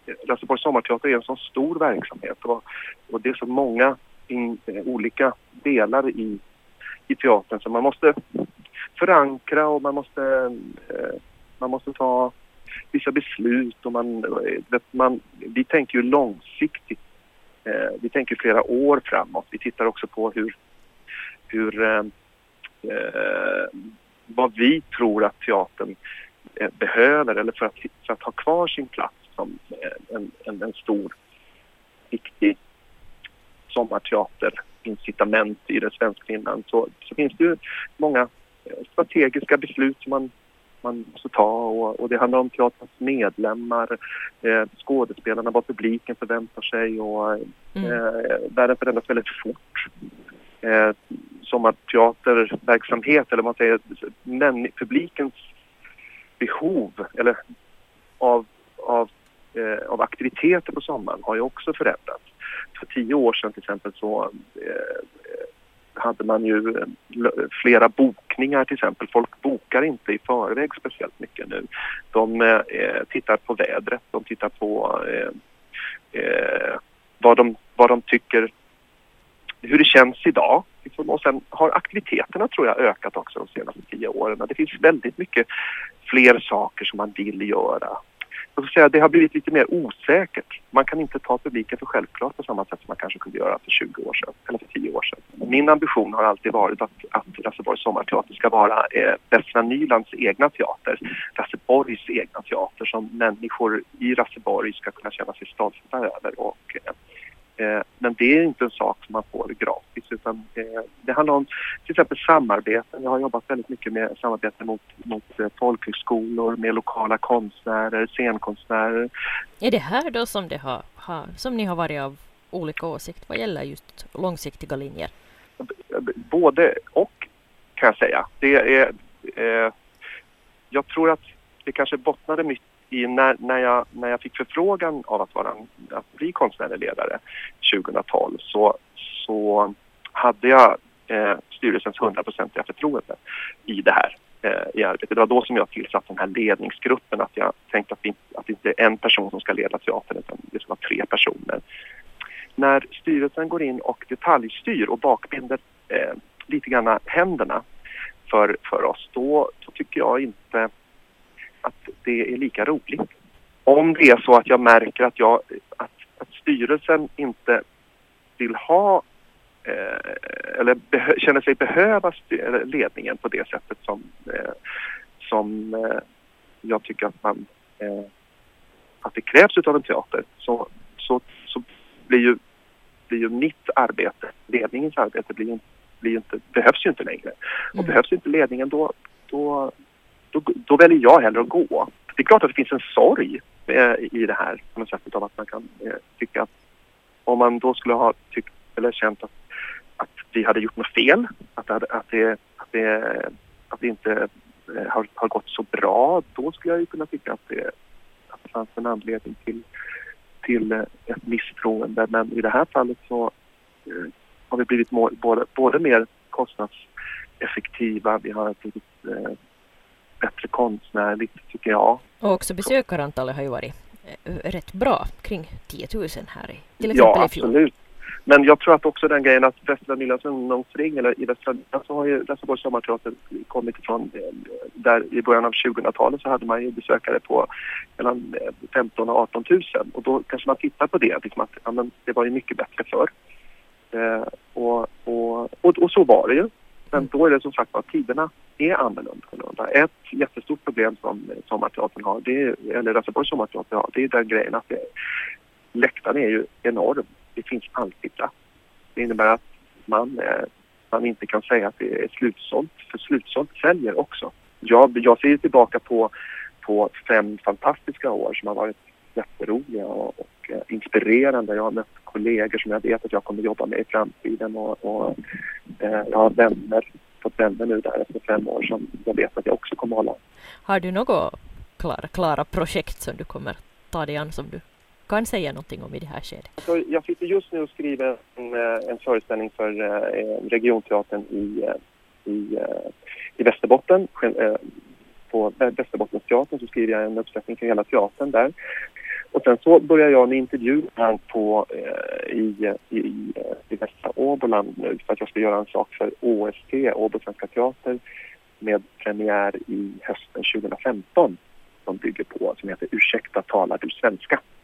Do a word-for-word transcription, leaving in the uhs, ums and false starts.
Raseborgs Sommarteater är en så stor verksamhet och, och det är så många in, olika delar i, i teatern som man måste förankra och man måste, eh, man måste ta vissa beslut och man, vet, man, vi tänker ju långsiktigt. Eh, vi tänker flera år framåt. Vi tittar också på hur, hur eh, eh, vad vi tror att teatern eh, behöver eller för att, för att ha kvar sin plats som en, en, en stor, viktig sommarteaterincitament i det svenska Finland. Så, så finns det ju många strategiska beslut som man man måste ta och, och det handlar om teaterns medlemmar, eh, skådespelarna, vad publiken förväntar sig och mm. eh, världen förändras väldigt fort. Eh, sommarteaterverksamhet eller man säger men, publikens behov eller av, av, eh, av aktiviteter på sommaren har ju också förändrats. För tio år sedan till exempel så eh, hade man ju flera bokningar till exempel. Folk bokar inte i förväg speciellt mycket nu. De eh, tittar på vädret, de tittar på eh, eh, vad, de, vad de tycker, hur det känns idag. Och sen har aktiviteterna tror jag ökat också de senaste tio åren. Det finns väldigt mycket fler saker som man vill göra. Jag vill säga, det har blivit lite mer osäkert. Man kan inte ta publiken för självklart på samma sätt som man kanske kunde göra för tjugo år sedan eller för tio år sedan. Min ambition har alltid varit att, att Raseborgs Sommarteater ska vara eh, Västra Nylands egna teater. Raseborgs egna teater som människor i Raseborg ska kunna känna sig stolta över. Och, eh, men det är inte en sak som man får gratis utan eh, det handlar om till exempel samarbeten. Jag har jobbat väldigt mycket med samarbete mot, mot eh, folkhögskolor, med lokala konstnärer, scenkonstnärer. Är det här då som, det har, har, som ni har varit av olika åsikter vad gäller just långsiktiga linjer? Både och kan jag säga. Det är, eh, jag tror att det kanske bottnade mycket i när, när, jag, när jag fick förfrågan av att, vara, att bli konstnärlig ledare tjugohundratolv så, så hade jag eh, styrelsens hundraprocentiga förtroende i det här eh, i arbetet. Det var då som jag tillsatte den här ledningsgruppen att jag tänkte att det, att det inte är en person som ska leda teatern utan det ska vara tre personer. När styrelsen går in och detaljstyr och bakbinder eh, lite grann händerna för, för oss då, då tycker jag inte att det är lika roligt. Om det är så att jag märker att, jag, att, att styrelsen inte vill ha eh, eller behö, känner sig behöva styr, ledningen på det sättet som, eh, som eh, jag tycker att, man, eh, att det krävs utav en teater så, så, så blir, ju, blir ju mitt arbete, ledningens arbete blir ju, blir ju inte, behövs ju inte längre. Och mm. behövs inte ledningen då, då Då, då väljer jag hellre att gå. Det är klart att det finns en sorg eh, i det här på något sätt av att man kan eh, tycka att om man då skulle ha tyckt eller känt att, att vi hade gjort något fel, att, att, att, det, att, det, att det inte eh, har, har gått så bra, då skulle jag ju kunna tycka att det, att det fanns en anledning till, till eh, ett misstroende. Men i det här fallet så eh, har vi blivit må, både, både mer kostnadseffektiva, vi har blivit eh, bättre konstnärligt tycker jag. Och också besökarantalet har ju varit rätt bra, kring tio tusen här i, till exempel ja, i fjol. Absolut. Men jag tror att också den grejen att Västra Nylands ungdomsring eller i Västra Nylands så har ju Raseborgs Sommarteater kommit ifrån där i början av tjugohundratalet så hade man ju besökare på mellan femton och arton tusen och då kanske man tittar på det liksom att ja, men det var ju mycket bättre förr. Eh, och, och, och, och så var det ju. Men då är det som sagt att tiderna är annorlunda. Ett jättestort problem som Sommarteatern har, det är, eller Raseborgs Sommarteater har, det är den grejen att det, läktaren är ju enorm. Det finns alltid plats. Det innebär att man, man inte kan säga att det är slutsålt, för slutsålt säljer också. Jag, jag ser tillbaka på, på fem fantastiska år som har varit jätteroliga och, och inspirerande. Jag har mött kollegor som jag vet att jag kommer jobba med i framtiden och, och eh, jag har vänner, fått vänner nu där efter fem år som jag vet att jag också kommer hålla. Har du något klara, klara projekt som du kommer ta dig an som du kan säga någonting om i det här skedet? Så jag sitter just nu och skriver en, en föreställning för eh, regionteatern i, i, i Västerbotten. På Västerbottensteatern så skriver jag en uppsättning för hela teatern där. Och sen så börjar jag en intervju här på, eh, i, i, i Västra Åboland nu för att jag ska göra en sak för O S T, Åbo Svenska Teater, med premiär i hösten tjugo femton som bygger på, som heter Ursäkta, talar du svenska?